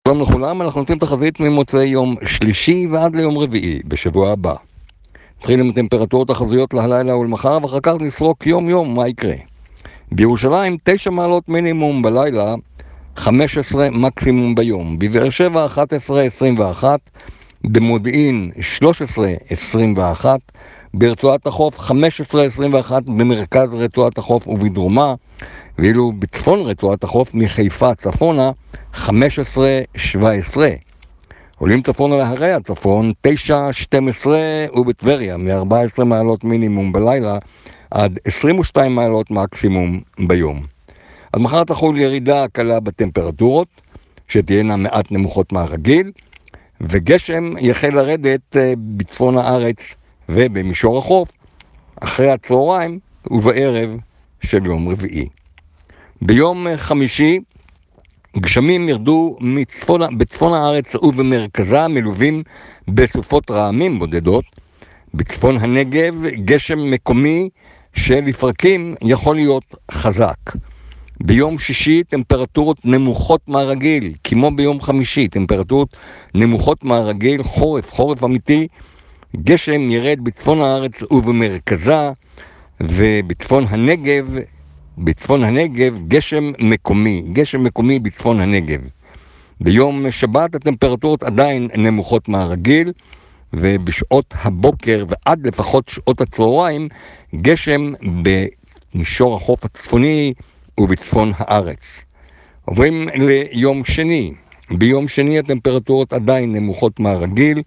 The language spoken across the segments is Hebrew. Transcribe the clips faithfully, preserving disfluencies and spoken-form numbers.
שלום לכולם, אנחנו נותנים תחזית ממוצאי יום שלישי ועד ליום רביעי בשבוע הבא. נתחיל עם הטמפרטורות תחזיות להלילה ולמחר, ואחר כך נסרוק יום יום מה יקרה. בירושלים תשע מעלות מינימום בלילה, חמש עשרה מקסימום ביום. בבאר שבע אחת עשרה עשרים ואחת, במודיעין שלוש עשרה עשרים ואחת, ברצועת החוף חמש עשרה עשרים ואחת במרכז רצועת החוף ובדרומה, ואילו בצפון רצועת החוף מחיפה צפונה חמש עשרה שבע עשרה. עולים צפונה להרי הצפון תשע שתים עשרה, ובטבריה מ-ארבע עשרה מעלות מינימום בלילה עד עשרים ושתיים מעלות מקסימום ביום. אז מחר תחול ירידה קלה בטמפרטורות שתהיינה מעט נמוכות מהרגיל, וגשם יחל לרדת בצפון הארץ ובמישור החוף אחרי הצהריים ובערב של יום רביעי. ביום חמישי גשמים ירדו מצפון, בצפון הארץ ובמרכזה, מלווים בסופות רעמים בודדות. בצפון הנגב גשם מקומי שלפרקים יכול להיות חזק. ביום שישי טמפרטורות נמוכות מהרגיל, כמו ביום חמישי, טמפרטורות נמוכות מהרגיל, חורף, חורף אמיתי. גשם ירד בצפון הארץ ובמרכזה, ובצפון הנגב, בצפון הנגב גשם מקומי, גשם מקומי בצפון הנגב. ביום שבת הטמפרטורות עדיין נמוכות מהרגיל, ובשעות הבוקר ועד לפחות שעות הצהריים גשם במישור החוף הצפוני ובצפון הארץ. עוברים ליום שני. ביום שני הטמפרטורות עדיין נמוכות מהרגיל,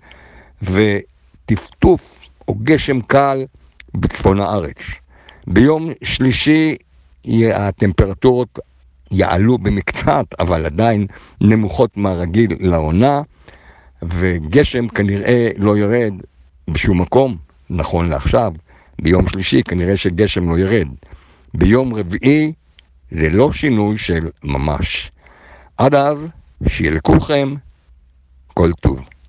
וטפטוף או גשם קל בצפון הארץ. ביום שלישי הטמפרטורות יעלו במקצת, אבל עדיין נמוכות מהרגיל לעונה, וגשם כנראה לא ירד בשום מקום, נכון לעכשיו. ביום שלישי כנראה שגשם לא ירד. ביום רביעי ללא שינוי של ממש. עד אז, שיהיה לכולכם כל טוב.